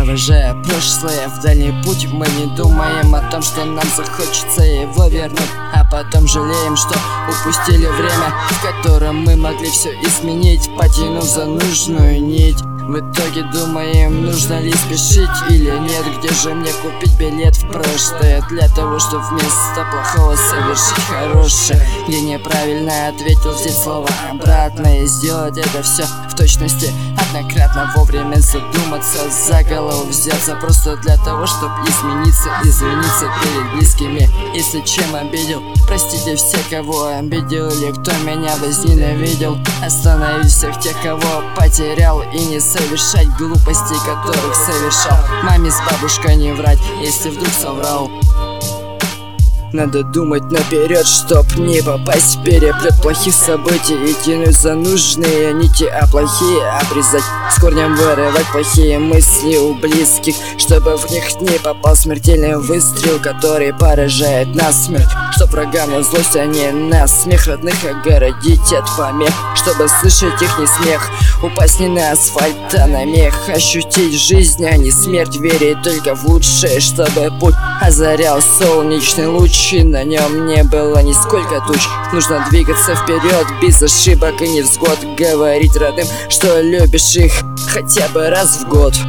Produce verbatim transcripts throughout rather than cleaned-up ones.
Провожая прошлое в дальний путь, мы не думаем о том, что нам захочется его вернуть, а потом жалеем, что упустили время, в котором мы могли все изменить, потянув за нужную нить. В итоге думаем, нужно ли спешить или нет. Где же мне купить билет в прошлое, для того, чтобы вместо плохого совершить хорошее? Где неправильно ответил, взять слово обратно и сделать это все в точности однократно. Вовремя задуматься, за голову взяться, просто для того, чтобы измениться, извиниться перед близкими. Если чем обидел, простите всех, кого обидел, или кто меня возненавидел. Остановить всех тех, кого потерял, и не совершать глупостей, которых совершал. Маме с бабушкой не врать, если вдруг соврал. Надо думать наперед, чтоб не попасть в переплет плохих событий и тянуть за нужные нити, а плохие обрезать, с корнем вырывать плохие мысли у близких, чтобы в них не попал смертельный выстрел, который поражает насмерть. Чтоб врагам на злость, а не на смех, родных огородить от помех, чтобы слышать их не смех, упасть не на асфальт, а на мех, ощутить жизнь, а не смерть, верить только в лучшее, чтобы путь озарял солнечный луч, и на нем не было нисколько туч. Нужно двигаться вперед без ошибок и невзгод, говорить родным, что любишь их хотя бы раз в год.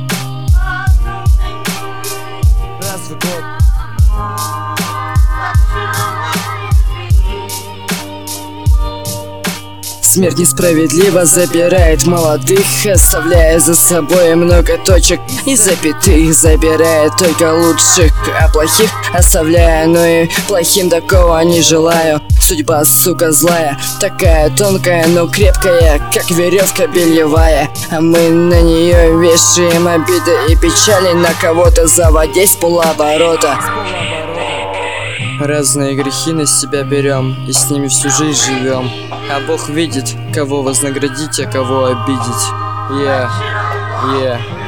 Раз в год. Смерть несправедливо забирает молодых, оставляя за собой много точек и запятых. Забирает только лучших, а плохих оставляя, но и плохим такого не желаю. Судьба, сука, злая, такая тонкая, но крепкая, как веревка бельевая, а мы на нее вешаем обиды и печали, на кого-то заводясь с полоборота. Разные грехи на себя берем и с ними всю жизнь живем, а Бог видит, кого вознаградить, а кого обидеть. Yeah, yeah.